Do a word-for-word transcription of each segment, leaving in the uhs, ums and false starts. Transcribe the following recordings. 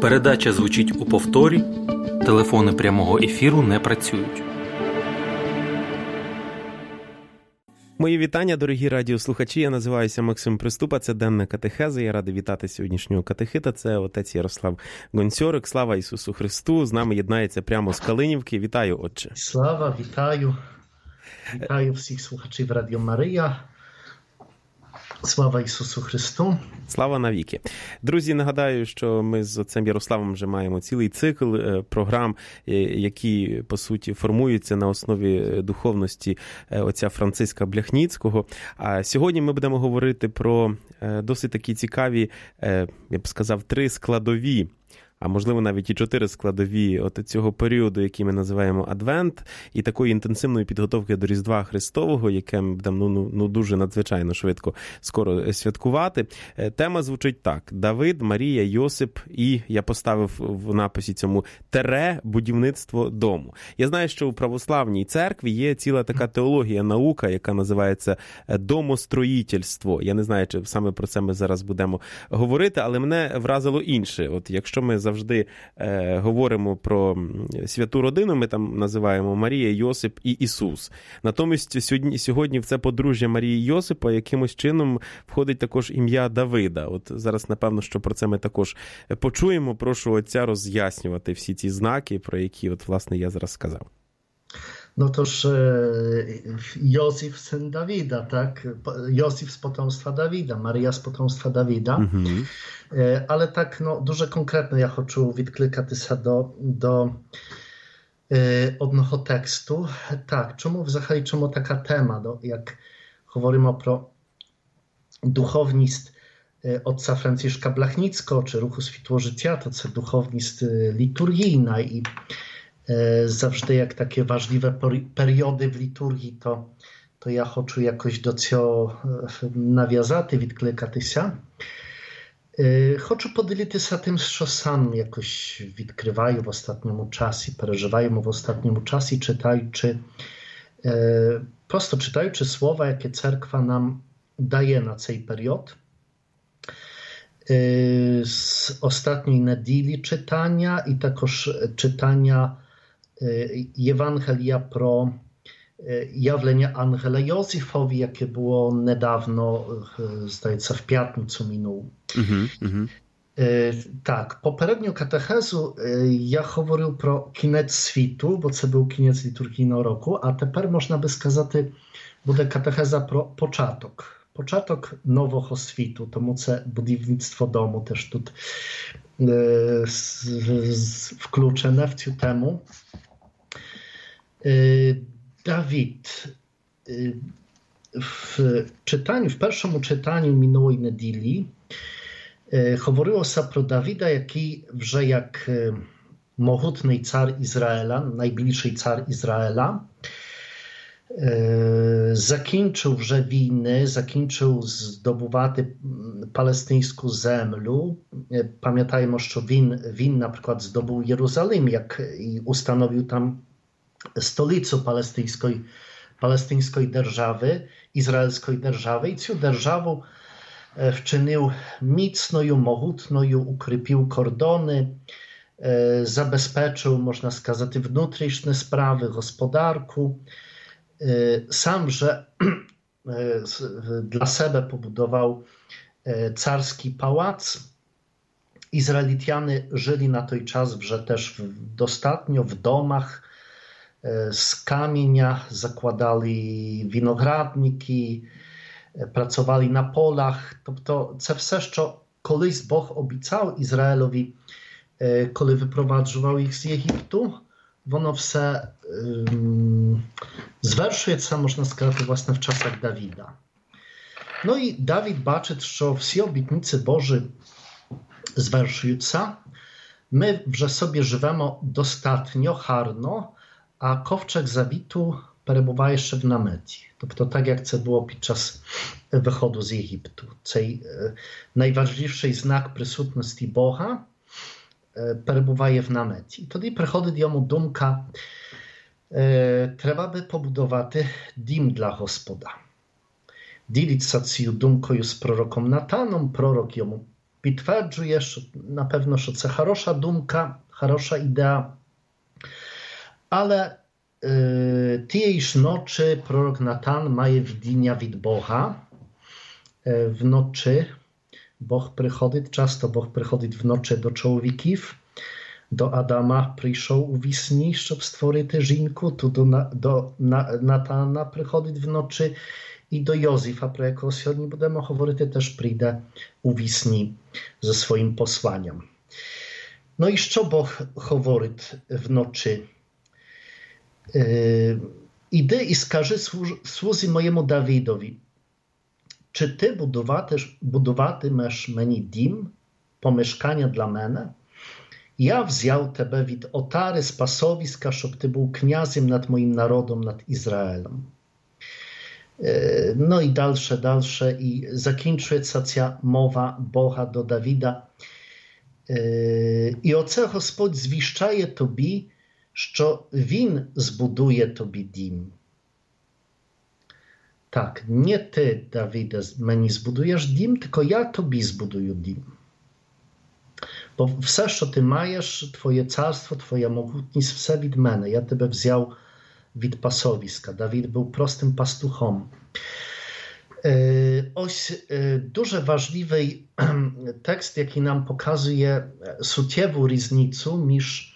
Передача звучить у повторі. Телефони прямого ефіру не працюють. Мої вітання, дорогі радіослухачі. Я називаюся Максим Приступа. Це денна катехеза. Я радий вітати сьогоднішнього катехита. Це отець Ярослав Гонцьорик. Слава Ісусу Христу. З нами єднається прямо з Калинівки. Вітаю, отче. Слава, вітаю. Вітаю всіх слухачів Радіо Марія. Слава Ісусу Христу. Слава навіки. Друзі, нагадаю, що ми з отцем Ярославом вже маємо цілий цикл програм, які, по суті, формуються на основі духовності отця Франциска Бляхніцького. А сьогодні ми будемо говорити про досить такі цікаві, я б сказав, три складові, а можливо навіть і чотири складові от цього періоду, який ми називаємо Адвент, і такої інтенсивної підготовки до Різдва Христового, яке ми будемо ну, ну, дуже надзвичайно швидко скоро святкувати. Тема звучить так: Давид, Марія, Йосип і, я поставив в написі цьому, тере будівництво дому. Я знаю, що у православній церкві є ціла така теологія, наука, яка називається домостроїтельство. Я не знаю, чи саме про це ми зараз будемо говорити, але мене вразило інше. От якщо ми завжди е, говоримо про святу родину, ми там називаємо Марія, Йосип і Ісус. Натомість сьогодні, сьогодні в це подружжя Марії і Йосипа якимось чином входить також ім'я Давида. От зараз, напевно, що про це ми також почуємо. Прошу отця роз'яснювати всі ці знаки, про які, от, власне, я зараз сказав. No toż Józef, syn Dawida, tak? Józef z potomstwa Dawida, Maria z potomstwa Dawida. Mm-hmm. Ale tak, no, дуже конкретно я хочу відкликатися до, до одного тексту. Так, чому взагалі, чому така тема? No, як говоримо про духовність отця Франциszka Blachnickiego, czy ruchu Światło Życia, to це духовність liturgijna i zawsze jak takie ważliwe periody w liturgii, to, to ja хочу jakoś do цього нав'язати, відкликатися. Хочу поділитися тим, що сам якось відкриваю в останньому часі, переживаємо в останньому часі, czytaючи, просто czytaючи słowa, jakie cerkwa nam daje na цей період. Z ostatniej неділі czytania i також czytania Ewangelia pro явлення Ангела Йосифові, яке було недавно, здається, в п'ятницю минулу. Uh-huh, uh-huh. Так, попередню катехезу я говорив про кінець світу, бо це був кінець літургійного року, а тепер, можна би сказати, буде катехеза про початок. Початок нового світу, тому це будівництво дому теж тут е, з, з, включене в цю тему. Е, Dawid, е, в czytaniu, w першому czytaniu minionej неділі е, говорилося про Давіда, який вже як е, могутний цар Ізраїля, найбільший цар Ізраїля, закінчив вже війни, закінчив здобувати палестинську землю. Пам'ятаємо, що він, він, наприклад, здобув Єрусалим, як і установив там столицю палестинської, палестинської держави, ізраїльської держави. І цю державу вчинив міцною, могутною, укріпив кордони, забезпечив, можна сказати, внутрішні справи, господарку. Sam, że dla siebie pobudował carski pałac. Izraelitianie żyli na ten czas, że też dostatnio w domach z kamienia, zakładali winogradniki, pracowali na polach. To це все, що колись Бог обіцяв Ізраїлові, коли випроваджував їх з Єгипту, воно все um, zwerszується, можна сказати, власне, в часах Давіда. Ну і Давід бачить, що всі обітниці Божі звершуються. Ми вже собі живемо достатньо гарно, а ковчег завіту перебуває ще в наметі. Тобто так, як це було під час виходу з Єгипту. Цей е, найважливіший знак присутності Бога перебуває в наметі. І тоді приходить йому думка, е, треба би побудувати дім для Господа. Ділиться цією думкою з пророком Натаном, пророк йому підтверджує, що, напевно, що це хороша думка, хороша ідея. Але е, тієї ж ночі пророк Натан має видіння від Бога. Е, вночі Бог приходить, часто Бог приходить вночі до чоловіків. До Адама прийшов у вісні, щоб створити жінку. Тут до, до Натана приходить вночі. І до Йозефа, про якого сьогодні будемо говорити, теж прийде у вісні зі своїм посланням. Ну і що Бог говорить вночі? Е, іди і скажи слузі моєму Давидові, чи ти будуватиш, будуватимеш мені дім, помешкання для мене? Я взяв тебе від отари з пасовиська, щоб ти був князем над моїм народом, над Ізраїлем. No i dalsze, dalsze i закінчується ця мова Бога до Давіда. І оце Господь звіщає тобі, що Він збудує тобі дім. Так, не ти, Давиде, мені збудуєш дім, тільки я тобі збудую дім. Бо все, що ти маєш, твоє царство, твоя могутність, все від мене. Я тебе взяв від пасовиська. Dawid był prostym pastuchom. Ось дуже важливий tekst, який нам показує суттєву різницю між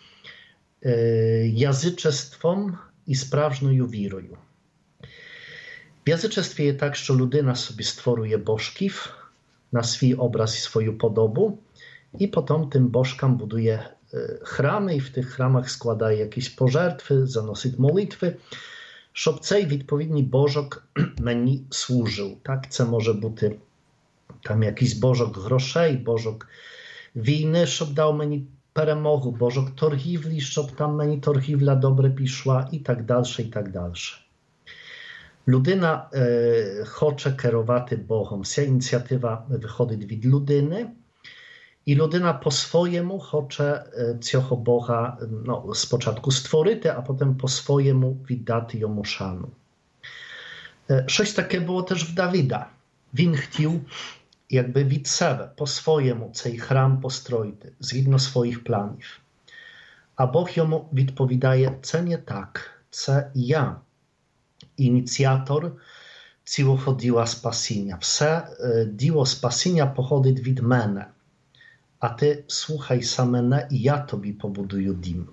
язичеством і справжньою вірою. В язичестві є так, що людина собі створює божків на свій образ і свою подобу, і потім тим божкам будує храми, і в тих храмах складає якісь пожертви, заносить молитви, щоб цей відповідний божок мені служив. Так, це може бути там якийсь божок грошей, божок війни, щоб дав мені перемогу, божок торгівлі, щоб там мені торгівля добре пішла і так далі, і так далі. Людина е, хоче керувати Богом. Ця ініціатива виходить від людини. І людина по-своєму хоче цього Бога ну, спочатку створити, а потім по-своєму віддати йому шану. Щось таке було теж в Давида. Він хотів якби від себе по-своєму цей храм построїти, згідно своїх планів. А Бог йому відповідає, це не так, це я, ініціатор цілого діла спасіння. Все діло спасіння походить від мене. A ty słuchaj sam mnie i ja tobie pobuduję dім.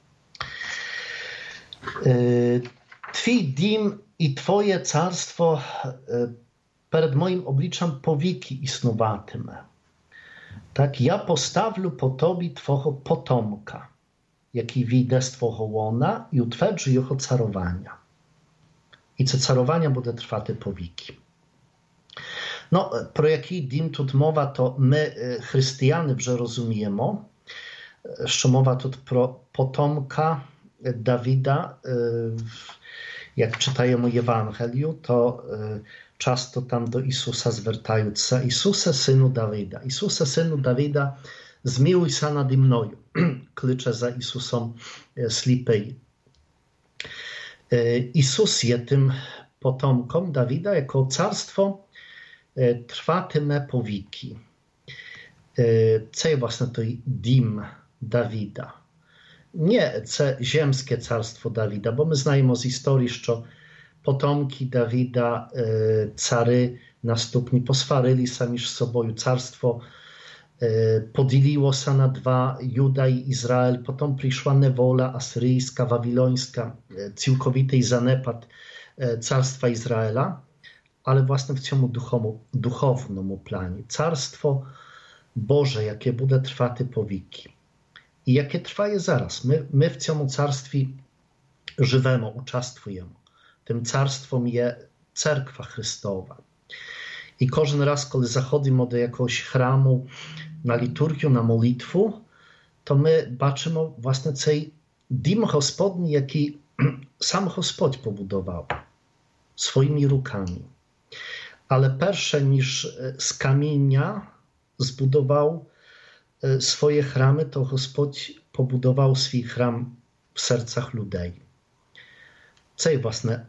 Twój dім i twoje carstwo przed moim obliczem powieki istnowatime. Tak, ja postawlю po tobie twojego potomka, jaki wyjdzie z twojego łona i utwierdzi jego carowania. I це carowania буде trwaty powieki. No, про який дім тут мова, то ми, християни, вже розуміємо, що мова тут про потомка Давида. Як читаємо Євангелію, то часто там до Ісуса звертаються. Ісусе, сину Давида. Ісусе, сину Давида, змилуйся наді мною. Кличе за Ісусом сліпий. Ісус є тим потомком Давида, якого царство trwatime powiki. Це є, власне, той дім Давіда. Не це ziemskie царство Давіда, бо ми знаємо з історії, що потомки Давіда, цари наступні, посварилися між собою. Царство поділилося на dwa, Juda i Izrael. Potem przyszła newola asyryjska, wawilońska, całkowity zanepad carstwa Izraela. Ale właśnie w цьому duchownemu planie. Carstwo Boże, jakie będzie trwać po wieki. I jakie trwa zaraz. My, my w цьому carstwie żywemy, uczestwujemy. Tym carstwem jest Cerkwa Chrystowa. I każdy raz, kiedy zachodzimy do jakiegoś chramu, na liturgię, na modlitwę, to my baczymy właśnie цей dім Gospodni, jaki sam Господь pobudował swoimi rukami. Ale pierwsze niż z kamienia zbudował swoje chramy, to Господь pobudował swój chram w sercach ludzi. To jest właśnie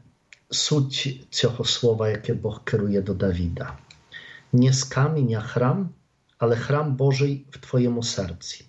суть цього слова, яке Бог керує до Давіда. Не з каменя храм, ale храм Божий в твоєму серці.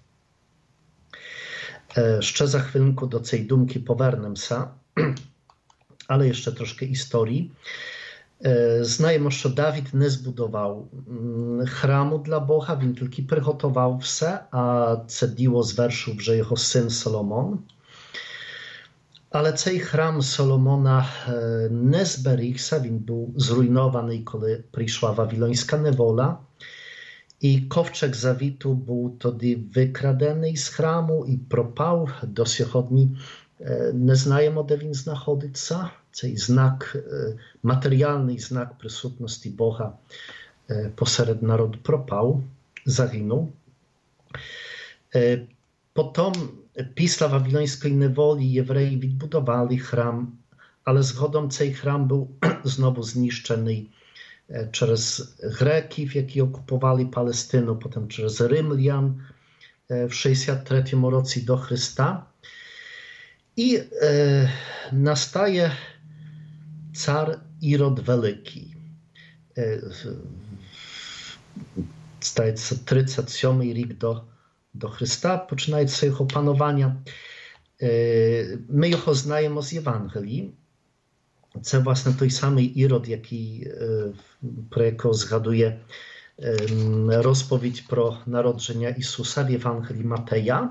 Ще за хвилинку до цієї думки повернемося, але ще трошки історії. Знаємо, що Давид не збудував храму для Бога, він тільки приготував все, а це діло звершив вже його син Соломон. Але цей храм Соломона не зберігся, він був зруйнований, коли прийшла Вавилонська неволя. І ковчег завіту був тоді викрадений з храму і пропав. До сьогодні не знаємо, де він знаходиться. Цей знак, матеріальний знак присутності Бога посеред народу пропав, загинув. Потім, після Вавилонської неволі, євреї відбудували храм, але згодом цей храм був знову знищений через греків, які окупували Палестину, потім через римлян в шістдесят третьому році до Христа. І е, настає цар Ірод Великий. Е, Стається тридцять сьомий рік до, до Христа, починається його панування. Е, ми його знаємо з Євангелії. Це, власне, той самий Ірод, який, про якого згадує розповідь про народження Ісуса в Євангелії Матея.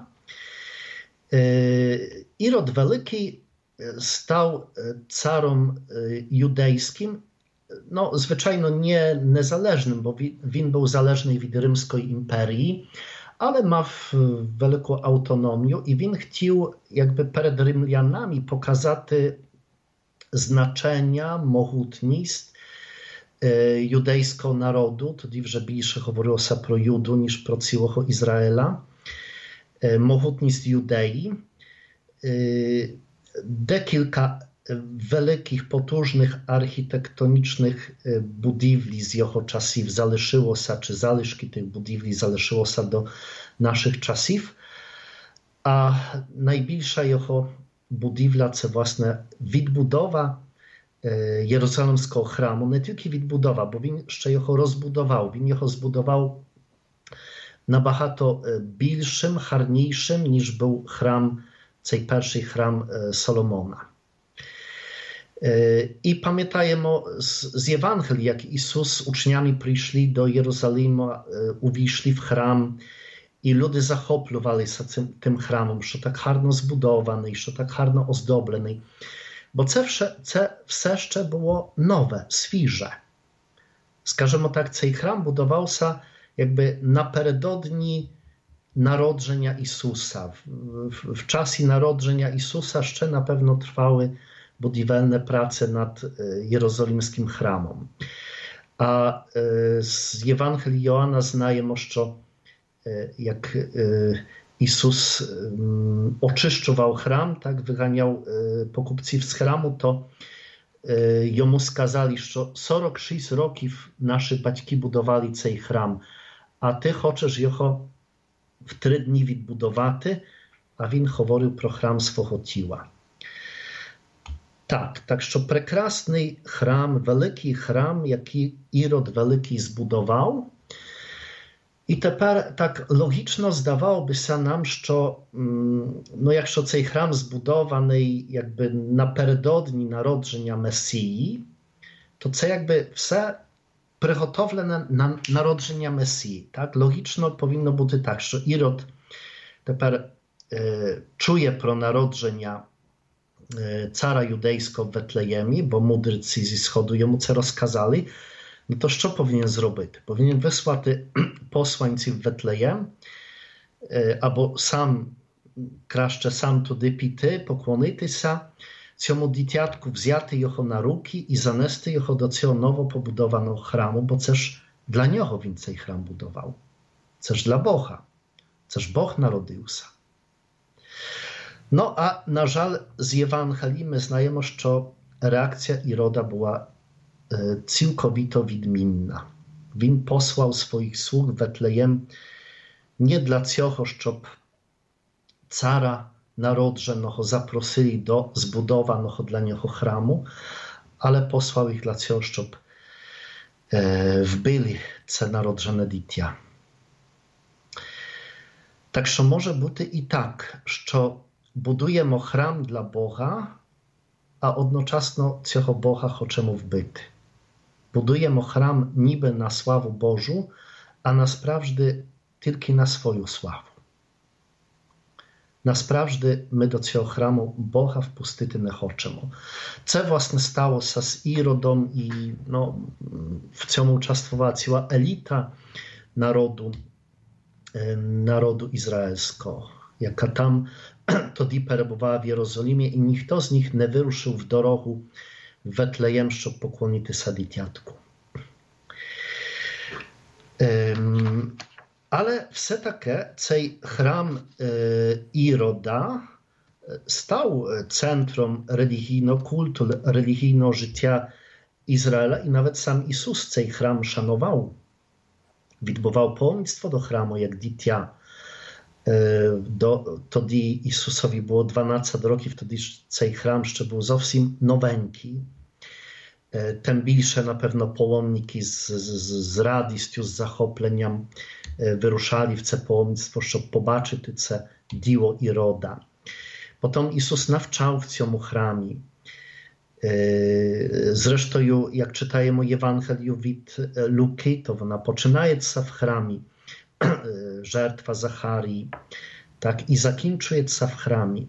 Ірод Великий став царом юдейським, no, звичайно, nie niezależnym, bo він був залежний від Римської імперії, але мав велику автономію і він хотів, якби перед римлянами показати значення, могутність юдейського народу, тоді вже більше говорилося про Юду, ніж про цілого Ізраїля, могутність Юдеї. Декілька великих, потужних архітектонічних будівлі з його часів залишилося, чи залишки тих будівлі залишилося до наших часів, а найбільша його будівля – це, власне, відбудова Єрусалимського храму. Не тільки відбудова, бо він ще його розбудував. Він його збудував набагато більшим, гарнішим, ніж був храм, цей перший храм Соломона. І пам'ятаємо з Євангелії, як Ісус з учнями прийшли до Єрусалима, увійшли в храм, і люди захоплювалися цим, тим храмом, що так гарно збудований, що так гарно оздоблений. Бо це все, це все ще було нове, свіже. Скажімо так, цей храм будувався якби напередодні народження Ісуса. W, w, w czasie narodzenia Isusa ще, напевно, trwały budowlane prace nad Jerozolimskim chramem. A z Ewangelii Joana znajemy, że jak Isus oczyszczował chram, tak, wyganiał pokupców z chramu, to jemu skazali, że сорок шість років наші батьки будували цей храм, а ти хочеш його в три дні відбудувати, а він говорив про храм свого тіла. Так, так що прекрасний храм, великий храм, який Ірод Великий збудував. І тепер так логічно здавалося нам, що ну, якщо цей храм збудований якби напередодні народження Месії, то це якби все приготовлене на народження Месії. Так? Логічно повинно бути так, що Ірод тепер е, чує про народження е, цара юдейського в Ветлеємі, бо мудреці зі Сходу йому це розказали. No to co powinien zrobić? Powinien wysłać posłańców w Wetlejem, albo sam, краще сам туди піти, поклонитися цьому дитятку, взяти його на руки і занести його до цього новопобудованого храму, бо це ж для нього він цей храм будував. Це ж для Бога. Це ж Бог народився. No a na żal z Ewangelii my znajemy, że reakcja Iroda była całkowito відмінна. Він послав своїх слуг в Ветлеєм не для цього, щоб цара народженого запросили до збудованого для нього храму, але послав їх для цього, щоб вбили це народжене дитя. Так що може бути і так, що будуємо храм для Бога, а одночасно цього Бога хочемо вбити. Будуємо храм ніби на славу Божу, а насправді тільки на свою славу. Насправді ми до цього храму Бога впустити не хочемо. Це, власне, сталося з Іродом, і ну, в цьому участвувала ціла еліта народу, народу ізраїльського, яка там тоді перебувала в Єрусалимі, і ніхто з них не вирушив в дорогу в Ветлеєм, щоб поклонитися дитятку. Ем, але все-таки цей храм е, Ірода став центром релігійного культу, релігійного життя Ізраїля, і навіть сам Ісус цей храм шанував. Відбував паломництво до храму як дитя. До, тоді Ісусові було дванадцять років, тоді цей храм ще був зовсім новенький. Тим більше, напевно, паломники з, з, з радістю, з захопленням вирушали в це паломництво, щоб побачити це діло Ірода. Потім Ісус навчав в цьому храмі. Zresztą, jak czytajemy Ewangelię від Luki, to ona poczynaється w chramie, żertwa Zacharii, tak, i zakończyється w chramie.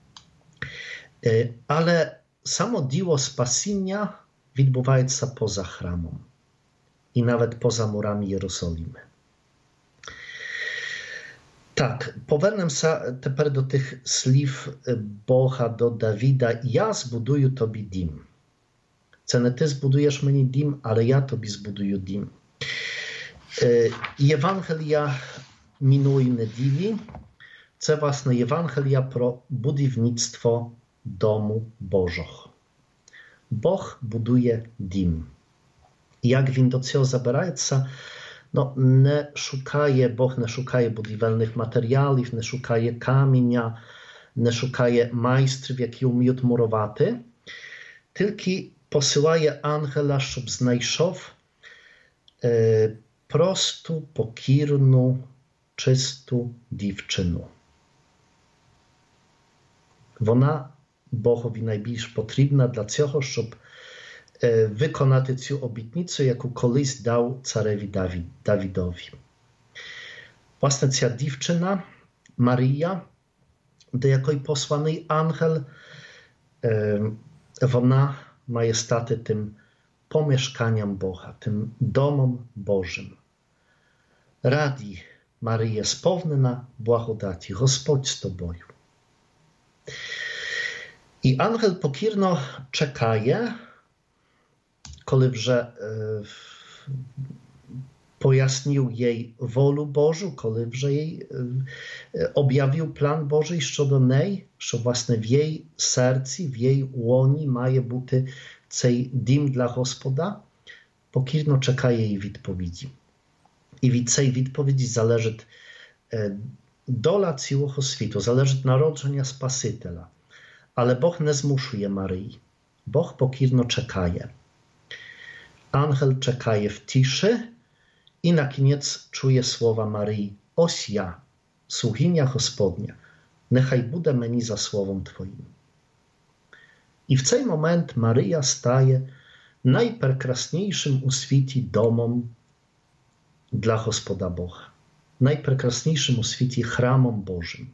Ale samo dzieło spasienia відбувається poza chramem i nawet poza murami Jerozolimy. Так, повернемося тепер до тих слів Бога до Давіда. Я збудую тобі дім. Це не ти збудуєш мені дім, але я тобі збудую дім. Євангелія минулої неділі – це, власне, Євангелія про будівництво дому Божого. Бог будує дім. І як він до цього забирається – No, nie szukaje, Bóg nie szukaje budowlanych materiałów, nie szukaje kamienia, nie szukaje majstrów, які umieją murować, tylko posyłaje angela, żeby znajszł e, prostą, pokірну, czystą dziewczynę. Wona Bogowi najbільш potrzebna dla tego, żeby виконати цю обітницю, яку колись дав цареві Давідові. Власне, ця дівчина Марія, до якої посланий ангел, вона має стати тим помешканням Бога, тим домом Божим. Радій, Марія, сповнена благодаті, Господь з тобою. І ангел покірно чекає, коли вже e, пояснив їй волю Божу, коли вже їй e, об'явив план Божий щодо неї, що, власне, в її серці, в її łoні має бути цей дім для Господа, покірно чекає її відповіді. І від цієї відповіді залежить e, доля цілого світу, залежить народження Спасителя. Але Бог не змушує Марії. Бог покірно czekає. Angel czekaje w ciszy i na koniec czuje słowa Maryi. Oś ja, sługinia Gospodnia, niechaj bude meni za słowem Twoim. I w ten moment Maryja staje najprekrasniejszym u świecie domom dla Gospoda Boga. Najprekrasniejszym u świecie chramom Bożym.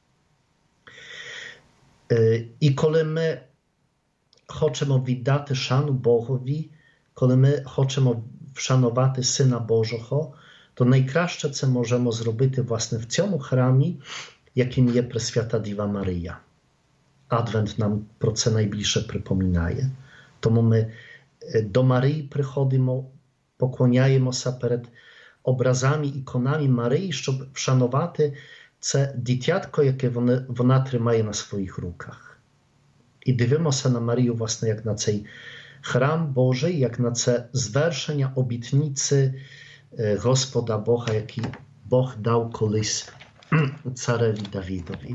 I kiedy my chcemy віддати шану Богові, коли ми хочемо вшанувати Сина Божого, то найкраще це можемо зробити, власне, в цьому храмі, яким є Пресвята Діва Марія. Адвент нам про це найбільше припоминає. Тому ми до Марії приходимо, поклоняємося перед образами, іконами Марії, щоб вшанувати це дитятко, яке вона, вона тримає на своїх руках. І дивимося на Марію, власне, як на цей храм Божий, як на це звершення обітниці Господа Бога, який Бог дав колись цареві Давідові.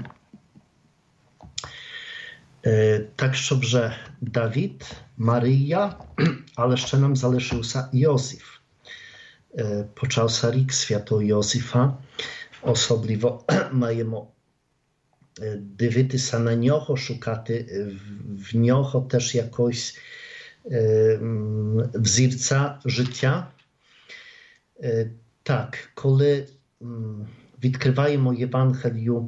Так, що вже Давід, Марія, але ще нам залишився Йосиф. Почався рік святого Йосифа. особливо маємо дивитися на нього, шукати в нього теж якось взірця життя. Так, коли відкриваємо Євангелію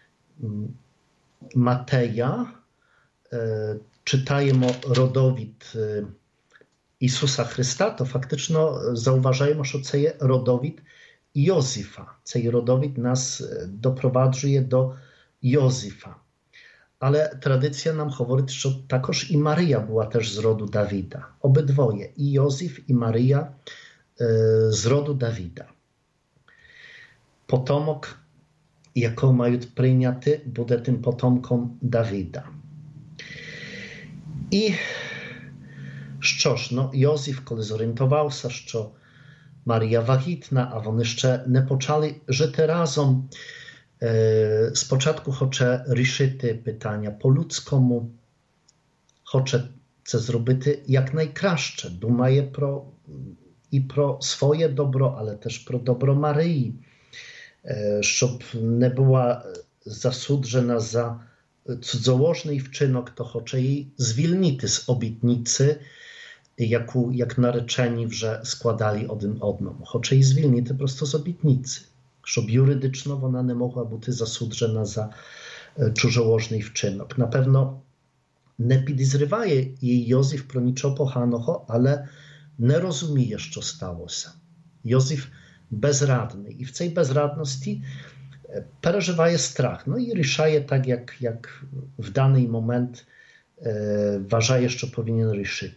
Матея, czytajemy rodowid Isusa Chrysta, to faktycznie zauważajmy, że to jest rodowid Józefa. Ten rodowid nas doprowadzuje do Józefa. Ale tradycja nam mówi, że także i Maryja była też z rodu Dawida. Obydwoje, i Józef, i Maryja z rodu Dawida. Potomok, jaką mają przyjęty, będzie tym potomkom Dawida. І що ж, ну, Йозеф, коли зорієнтувався, що Марія вагітна, а вони ще не почали жити разом, е, спочатку хоче рішити питання по-людському, хоче це зробити якнайкраще, думає про, і про своє добро, але теж про добро Марії, е, щоб не була засуджена за cudzołożny wczynok, to chce jej zwilnity z obietnicy, jaką, jak nareczeni że składali один одному. Chce jej zwilnity po prostu z obietnicy, żeby jurydycznie ona nie mogła być zasуджена za cudzołożny wczynok. Na pewno nie підозрює jej Józef про нічого поганого, ale nie rozumie, co stało się. Józef bezradny i w tej bezradności przeżywa strach, no i riszaje tak, jak, jak w dany moment e, uważa, że powinien riszyć.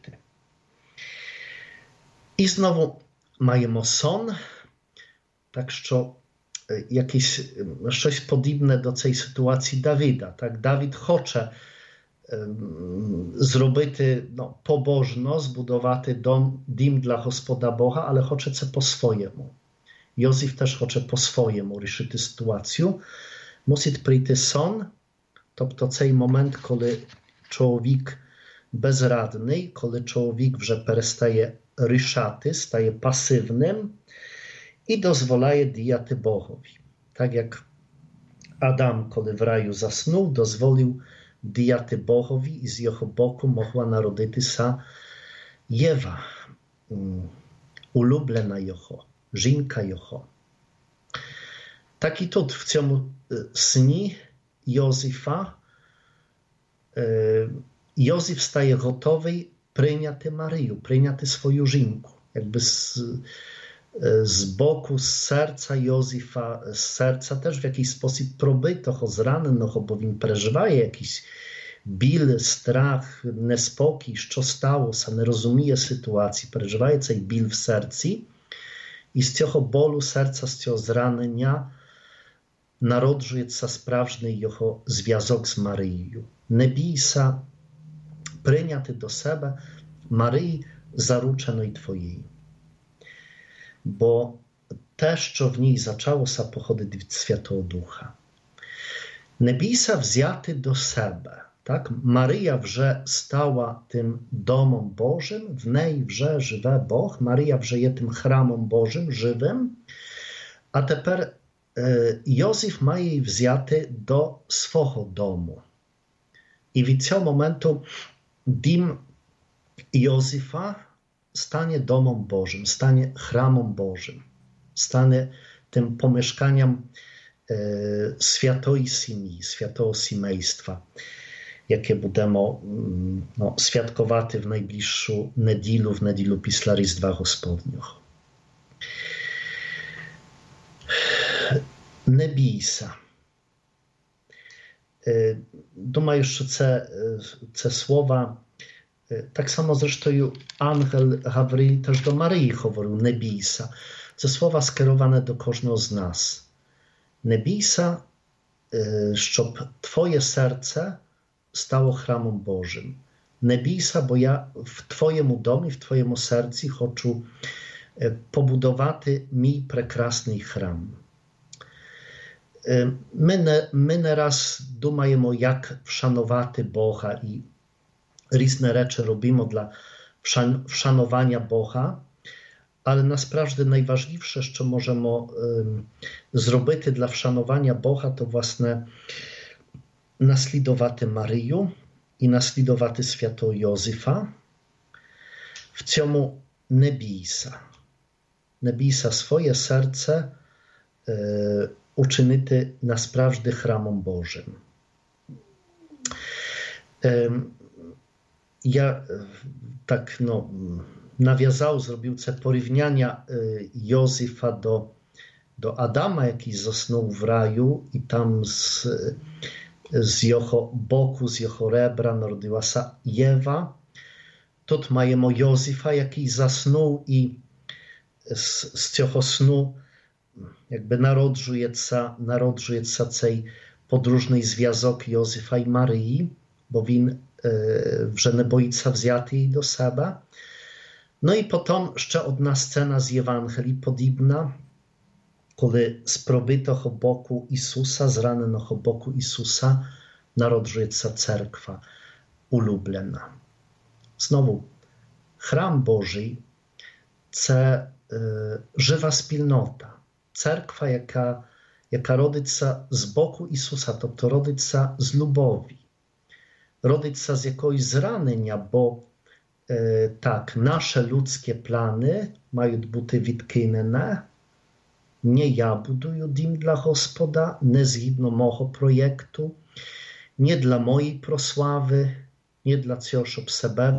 I znowu mamy son, tak że jakieś coś podobne do tej sytuacji Dawida. Tak? Dawid chce um, zrobić no, pobożno, zbudować dom, dom dla Gospoda Boga, ale chce to po swojemu. Józef też chce po swojemu решити sytuację. Musi przyjść son, to ten moment, kiedy człowiek bezradny, kiedy człowiek вже перестає рішати, staje pasywnym i dozwalaje діяти Bogowi. Tak jak Adam, kiedy w raju zasnął, dozwolił діяти Bogowi i z jego boku mogła narodzić się Ewa, ulubiona jego. Żinka Jocho. Tak i tu w tym sni Józefa Józef staje gotowy przyjąć Maryję, przyjąć swoją żinkę. Jakby z, z boku, z serca Józefa, z serca też w jakiś sposób probitego, zranionego, bowiem przeżywa jakiś bil, strach, niespokój, co stało się, nie rozumie sytuacji, przeżywa ten bil w sercu. I z tego bólu serca, z tego zranienia narodzuje się sprawny jego związek z Maryją. Nie bij się przyjąć do siebie Maryi zarученої Twojej. Bo też, co w niej zaczęło się pochodzić od Świętego Ducha. Nie bij się wzięty do siebie. Tak? Maryja wrze stała tym domem Bożym, w niej wrze żywe Bóg, Maryja wrze jest tym chramem Bożym, żywym, a teraz e, Józef ma jej wzięty do swojego domu. I w tym momentu dom Józefa stanie domem Bożym, stanie chramem Bożym, stanie tym pomieszkaniem e, świętej семьи, świętego семейstwa, jakie będziemy no, świadkowaty w najbliższą niedzielę, w niedzielę pісля Різдва Господнього. Не бійся. Думаю, що це, це слова, так само зрештою ангел Гавриїл теж до Марії говорив, не бійся. Це слова скероване до кожного з нас. Не бійся, щоб твоє серце stało chramem Bożym. Nie bij się, bo ja w Twojemu domie, w Twojemu sercu chcę pobudować mój prekrasny chram. My, ne, my nieraz думаємо, jak wszanować Boga i różne rzeczy robimy dla wszanowania Boga, але насправді найважливіше, що можемо зробити для вшanowania Бога, то власне наслідувати Марію і наслідувати святого Йозефа. В цьому не бійся. Не бійся своє серце е, учинити насправді храмом Божим. Е, я так no, nawiązał, zrobił te porównania Józefa do, do Adama, jaki zasnął w raju i tam z, z jego boku, z jego rebra narodziła się Ewa. Тут маємо Йозефа, який заснув, і з, з цього сну якби народжується, народжується цей подружний зв'язок Йозефа і Марії, бо він е, вже не боїться взяти її до себе. Ну і потім ще одна сцена з Євангелії подібна, коли з пробитого боку Ісуса, з раненого боку Ісуса народжується церква улюблена. Знову, храм Божий – це е, жива спільнота, церква, яка, яка родиться з боку Ісуса, тобто родиться з любові, родиться з якогось зранення, бо е, так, наші людські плани мають бути відкинені. Не я будую дім для Господа, не згідно мого проєкту, не для моєї прослави, nie dla цього, щоб себе.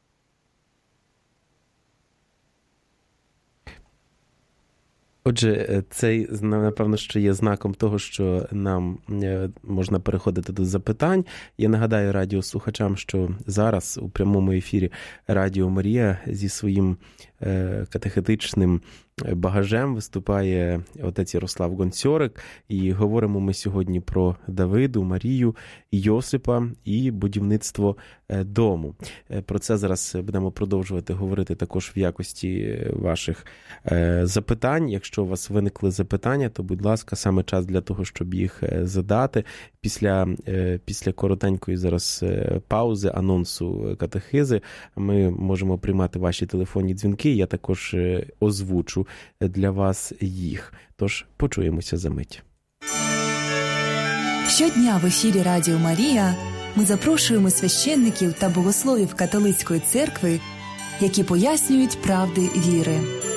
Отже, цей, напевно, що є знаком того, що нам можна переходити до запитань. Я нагадаю радіослухачам, що зараз у прямому ефірі Радіо Марія зі своїм катехетичним багажем виступає отець Ярослав Гонцьорик, і говоримо ми сьогодні про Давиду, Марію, Йосипа і будівництво дому. Про це зараз будемо продовжувати говорити також в якості ваших запитань. Якщо у вас виникли запитання, то, будь ласка, саме час для того, щоб їх задати. Після, після коротенької зараз паузи, анонсу катехизи, ми можемо приймати ваші телефонні дзвінки. Я також озвучу для вас їх. Тож почуємося за мить. Щодня в ефірі Радіо Марія ми запрошуємо священників та богословів католицької церкви, які пояснюють правди віри.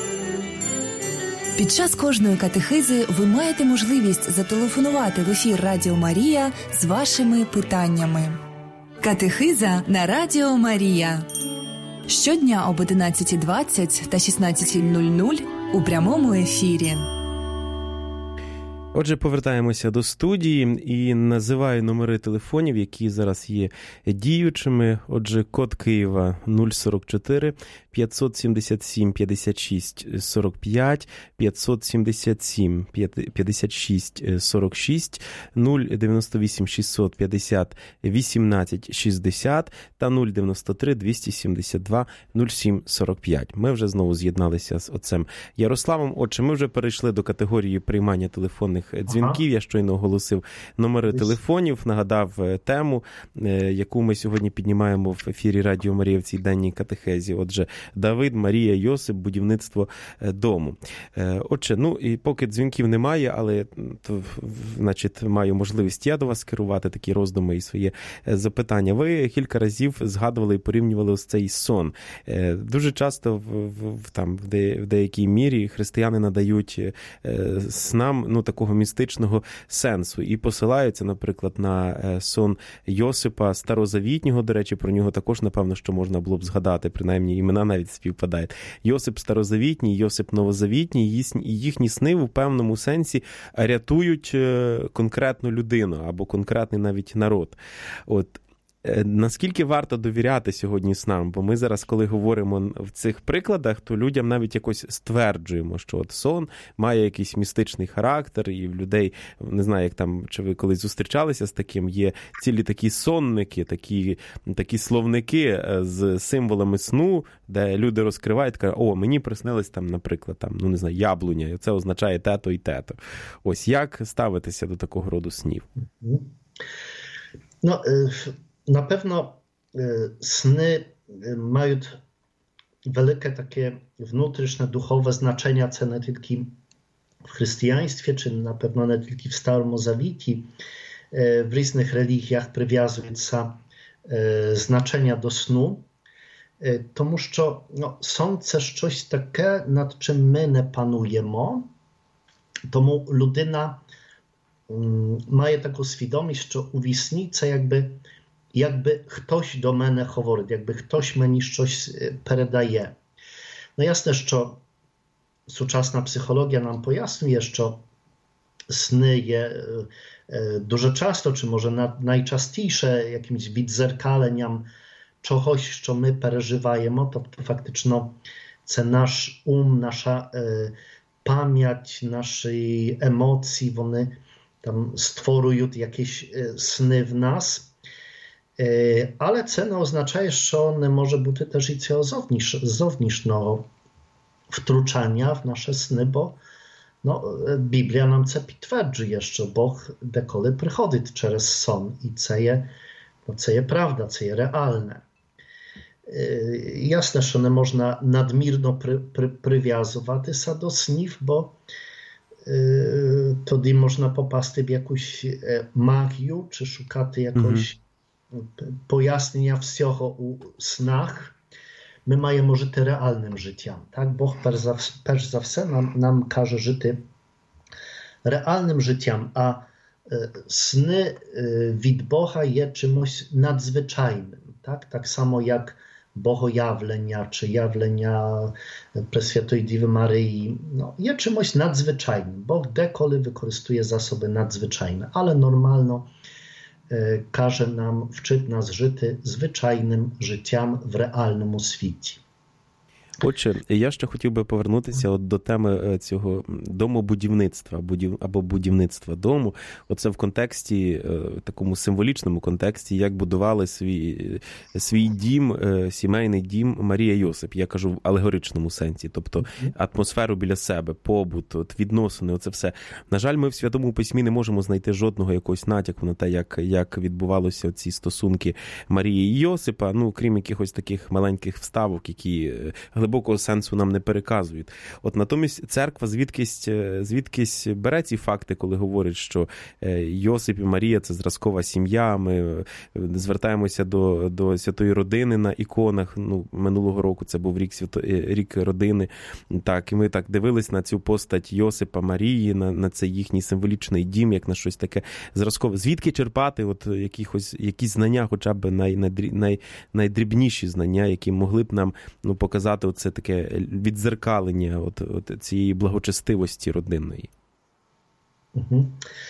Під час кожної катехизи ви маєте можливість зателефонувати в ефір Радіо Марія з вашими питаннями. Катехиза на Радіо Марія. Щодня об одинадцятій двадцять та шістнадцятій нуль нуль у прямому ефірі. Отже, повертаємося до студії і називаю номери телефонів, які зараз є діючими. Отже, код Києва нуль сорок чотири п'ятсот сімдесят сім п'ятдесят шість сорок п'ять, п'ятсот сімдесят сім п'ятдесят шість сорок шість, нуль дев'яносто вісім шістсот п'ятдесят вісімнадцять шістдесят та нуль дев'яносто три двісті сімдесят два нуль сім сорок п'ять. Ми вже знову з'єдналися з отцем Ярославом. Отже, ми вже перейшли до категорії приймання телефонних дзвінків. Ага. Я щойно оголосив номери Ось. телефонів, нагадав тему, яку ми сьогодні піднімаємо в ефірі Радіо Марія в цій денній катехезі. Отже, Давид, Марія, Йосип, будівництво дому. Отже, ну і поки дзвінків немає, але то, значить, маю можливість я до вас керувати такі роздуми і своє запитання. Ви кілька разів згадували і порівнювали ось цей сон. Дуже часто в, в, там, в, де, в деякій мірі християни надають снам, ну, такого містичного сенсу і посилаються, наприклад, на сон Йосипа Старозавітнього, до речі, про нього також, напевно, що можна було б згадати, принаймні імена навіть співпадають. Йосип Старозавітній, Йосип Новозавітній, і їхні сни в певному сенсі рятують конкретну людину або конкретний навіть народ. От. Наскільки варто довіряти сьогодні снам? Бо ми зараз, коли говоримо в цих прикладах, то людям навіть якось стверджуємо, що от сон має якийсь містичний характер, і в людей, не знаю, як там, чи ви колись зустрічалися з таким, є цілі такі сонники, такі, такі словники з символами сну, де люди розкривають, кажуть, о, мені приснилось там, наприклад, там, ну не знаю, яблуня, і це означає те-то і те-то. Ось як ставитися до такого роду снів? Ну, Na pewno sny mają wielkie takie внутрішнє duchowe znaczenia, co nie tylko w chrześcijaństwie, czy na pewno nie tylko w Starym Zawiті, w różnych religiach przywiązują znaczenia do snu, тому що no, są też coś takie, nad czym my nie panujemy, тому людина um, має таку свідомість, що у вісні це якби, якби хтось до мене говорить, якби хтось мені щось передає. No jasne, що сучасна психологія нам пояснює, що sny je дуже часто, czy może najczęściejsze jakimś відзеркаленням czegoś, що ми переживаємо, тобто фактично це наш ум, наша е, пам'ять, наші емоції, вони там створюють якісь е, сни в нас. Е, але це не означає, що не може бути теж і цього зовніш, зовнішнього втручання в наші сни, бо no, Biblia nam це підтверджує, що Бог деколи приходить через сон, і це є, no, це є правда, це є реальне. Jasne, że nie można nadmierno pry, pry, przywiązywatися do snów, bo yy, wtedy można popaść w jakąś magię, czy szukać jakiegoś mm-hmm. pojaśnienia wszystkiego u snach. My mamy żyć realnym życiem, tak? Bóg persz za wszystko nam, nam każe żyć realnym życiem, a y, sny y, від Boga je czymś nadzwyczajnym, tak? Tak samo jak bogojawlenia, czy jawlenia Preswiętej Dziewy Maryi, no, je czymś nadzwyczajnym. Bóg dekoli wykorzystuje zasoby nadzwyczajne, ale normalno e, każe nam, wczyt nas żyty zwyczajnym życiem w realnym świecie. Отже, я ще хотів би повернутися от до теми цього домобудівництва або будівництва дому. Оце в контексті, такому символічному контексті, як будували свій, свій дім, сімейний дім Марія Йосип. Я кажу в алегоричному сенсі, тобто атмосферу біля себе, побут, от відносини, оце все. На жаль, ми в Святому Письмі не можемо знайти жодного якогось натяку на те, як, як відбувалися ці стосунки Марії і Йосипа, ну, крім якихось таких маленьких вставок, які глибокого сенсу нам не переказують. От натомість церква звідкись, звідкись бере ці факти, коли говорить, що Йосип і Марія – це зразкова сім'я, ми звертаємося до, до святої родини на іконах, ну, минулого року це був рік, свято, рік родини, так, і ми так дивились на цю постать Йосипа, Марії, на, на цей їхній символічний дім, як на щось таке зразкове. Звідки черпати от якихось, якісь знання, хоча б най, най, найдрібніші знання, які могли б нам, ну, показати оце таке віддзеркалення от, от цієї благочестивості родинної. Mhm.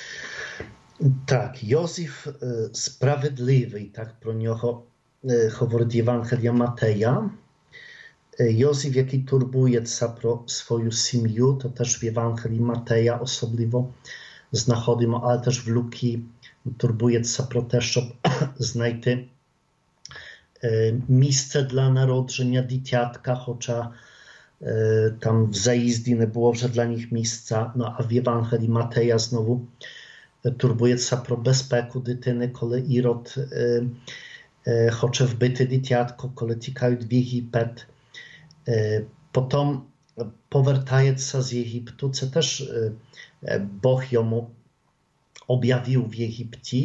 Tak, Józef sprawiedliwy, tak pro niego mówi Ewangelia Mateja. Józef, jaki turbuje się pro swoją rodzinę, to też w Ewangelii Mateja osobliwo znajdujemy, ale też w Luki turbuje się pro te, żeby znajти miejsce dla narodzenia dzieciatka, chociaż tam w zajeździe nie było że dla nich miejsca, no a w Ewangelii Mateja znowu turbuje się pro bezpeku dytyny, kole Irod chce wbyty dzieciatko, kole tikają w Egipet. Potem powracaje się z Egiptu, co też Bóg jemu objawił w Egipcie.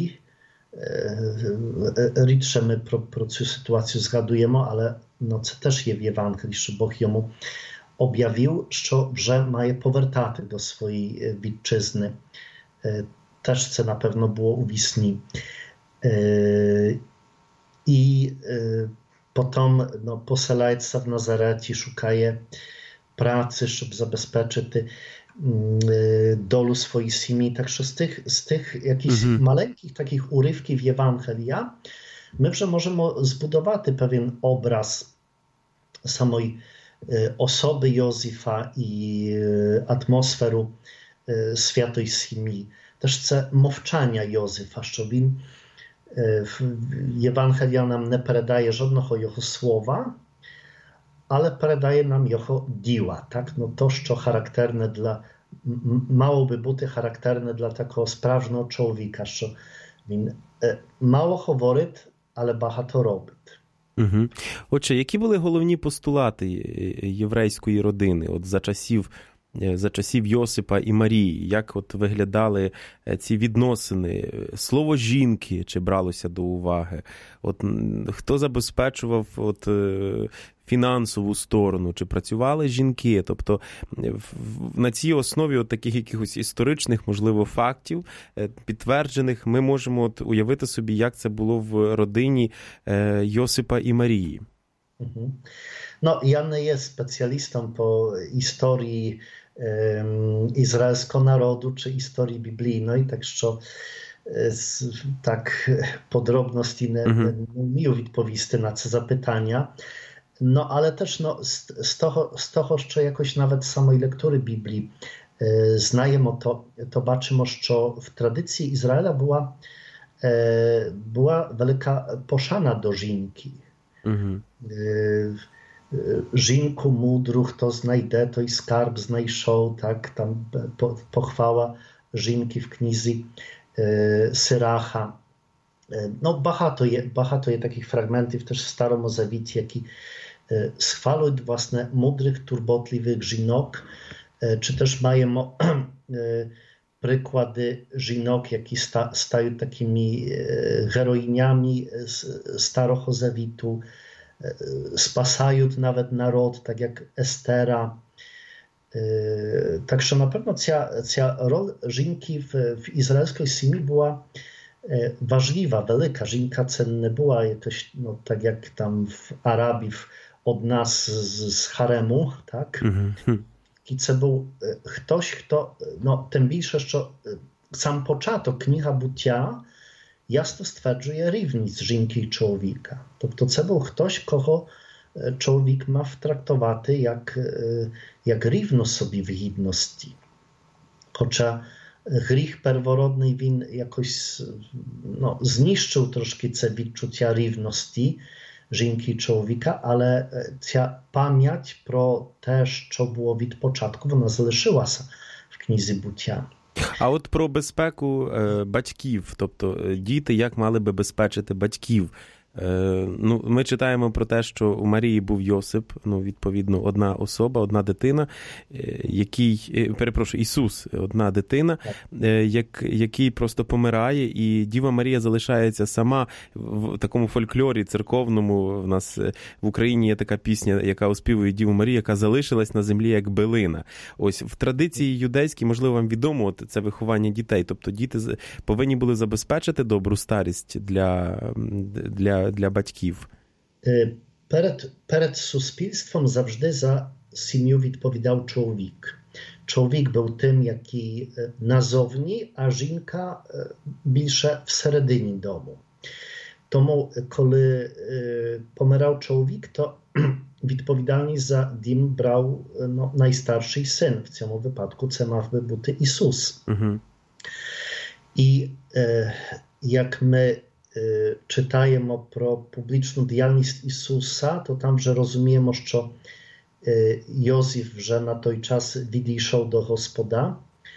Rідше ми про, про цю ситуацію згадуємо, але ну, це теж є в Євангелії, що Бог йому об'явив, що вже має повертати до своєї вітчизни. Теж це, напевно, було у вісні. І потім ну, поселяється в Назареті, шукає праці, щоб забезпечити dolu swojej simi. Także z tych, z tych jakichś mm-hmm. maleńkich takich urywków Ewangelia my вже możemy zbudować pewien obraz samej osoby Józefa i atmosferu świętej simi. Też це мовчання Józefa, що він Ewangelia nam nie передає żadnego jego słowa, ale передає нам його діла, так? No to, що характерне для, мало би бути характерне для такого справжнього чоловіка, що він мало говорить, але багато робить. Угу. Отже, які були головні постулати єврейської родини от за часів за часів Йосипа і Марії, як от виглядали ці відносини, слово жінки, чи бралося до уваги, от хто забезпечував от фінансову сторону, чи працювали жінки, тобто на цій основі от таких якихось історичних, можливо, фактів, підтверджених, ми можемо от уявити собі, як це було в родині Йосипа і Марії. Mhm. No, ja nie jest specjalistą po historii um, izraelskiego narodu czy historii biblijnej, tak że z, tak podrobności nie, nie, nie umію відповісти на це запитання. No, ale też no, z, z, toho, z toho, що jakoś nawet z samej lektury Biblii e, znajemy, to, to baczymy, że w tradycji Izraela była, e, była wielka poszana do żinki. Mhm. Żinku mudruch to znajdę, to i skarb znajszą, tak, tam po, pochwała żinki w knizi e, Syracha. E, no, bahato je, bahato je takich fragmentów też w Starym Zawicie, jaki e, schwalują własne mudrych, turbotliwych żinok, e, czy też mają e, przykłady żinok, jakie sta, stają takimi e, heroiniami z Starego Zawitu, e, spasają nawet naród, tak jak Estera. E, także na pewno ta, ta rola żinki w, w izraelskiej ziemi była e, ważliwa, wielka. Żinka cenna była jakoś, no, tak jak tam w Arabii w, od nas z, z haremu, tak? Mm-hmm. I це був хтось, хто, no, tym більше, що сам початок книга буття ясно стверджує рівність жінки і чоловіка. Тобто це був хтось, кого чоловік мав трактувати як, як рівно собі в гідності. Хоча гріх первородний, він якось no, знищив трошки це відчуття рівності жінки і чоловіка, але ця пам'ять про те, що було від початку, вона залишилася в книзі буття. А от про безпеку е, батьків, тобто діти як мали би безпечити батьків? Е, ну, ми читаємо про те, що у Марії був Йосип, ну, відповідно, одна особа, одна дитина, е, який, е, перепрошую, Ісус, одна дитина, е, як, який просто помирає, і Діва Марія залишається сама в такому фольклорі церковному. В нас в Україні є така пісня, яка оспівує Діву Марію, яка залишилась на землі як билина. Ось в традиції юдейській, можливо, вам відомо, от це виховання дітей, тобто діти повинні були забезпечити добру старість для, для для батьків. Перед, перед суспільством завжди за сім'ю відповідав чоловік. Чоловік був тим, який назовні, а жінка більше всередині дому. Тому, коли помирав чоловік, то відповідальність за дім брав no, найстарший син. В цьому випадку це мав би бути Ісус. Угу. І як ми czytajemy про публічну діяльність Ісуса, то там вже розуміємо, що Йосиф вже на той час відійшов до Господа,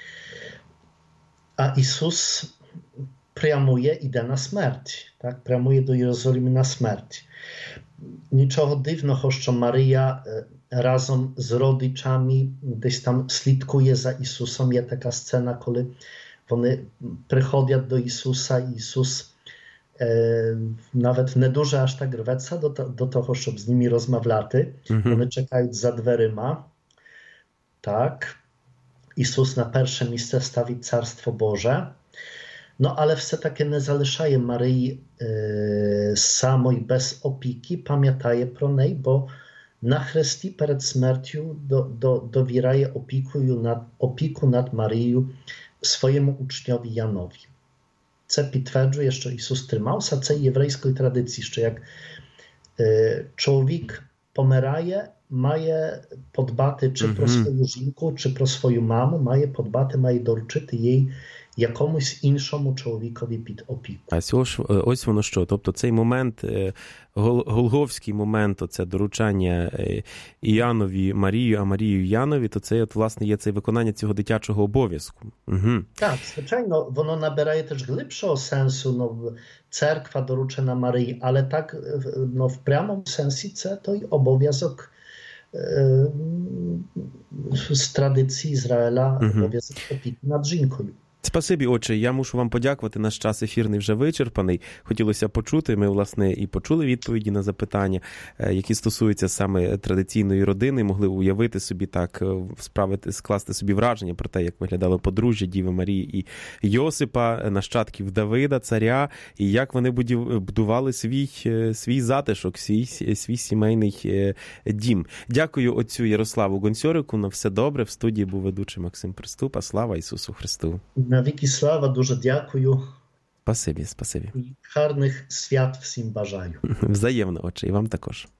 а Ісус прямує, іде на смерть, так? Прямує до Єрусалиму на смерть. Нічого дивного, що Марія разом з родичами десь там слідкує за Ісусом. Є така сцена, коли вони приходять до Ісуса, і Ісус nawet nie duże aż tak rweca do, to, do toho, żeby z nimi rozmawiaty. Mm-hmm. One czekają za dweryma. Tak. Isus na pierwsze miejsce stawi Carstwo Boże. No ale все таки nie залишає Марії e, samej bez opieki. Pamiętaje pro niej, bo na chrestii przed śmiercią do, do, dowieraje opieku nad, opieku nad Maryją swojemu uczniowi Janowi. Це підтверджує, що Ісус тримався цієї єврейської традиції, що як е, чоловік помирає, має подбати чи mm-hmm. про свою жінку, чи про свою маму, має подбати, має доручити їй якомусь іншому чоловікові під опіку. А ось, ось воно що. Тобто цей момент, голгофський момент, оце доручання Іоаннові Марію, а Марію Янові, то це, от, власне, є це виконання цього дитячого обов'язку. Угу. Так, звичайно, воно набирає теж глибшого сенсу, ну, церква доручена Марії, але так, ну, в прямому сенсі це той обов'язок е, з традиції Ізраїля, угу. обов'язок опіки над жінкою. Спасибі, отче. Я мушу вам подякувати. Наш час ефірний вже вичерпаний. Хотілося почути. Ми, власне, і почули відповіді на запитання, які стосуються саме традиційної родини. Могли уявити собі так, справити, скласти собі враження про те, як виглядало подружжя Діви Марії і Йосипа, нащадків Давида, царя, і як вони будували свій, свій затишок, свій, свій сімейний дім. Дякую отцю Ярославу Гонцьорику. На все добре. В студії був ведучий Максим Приступа. Слава Ісусу Христу! Навіки слава, дуже дякую. Спасибі, спасибі. Гарних свят всім бажаю. Взаємно, отче, і вам також.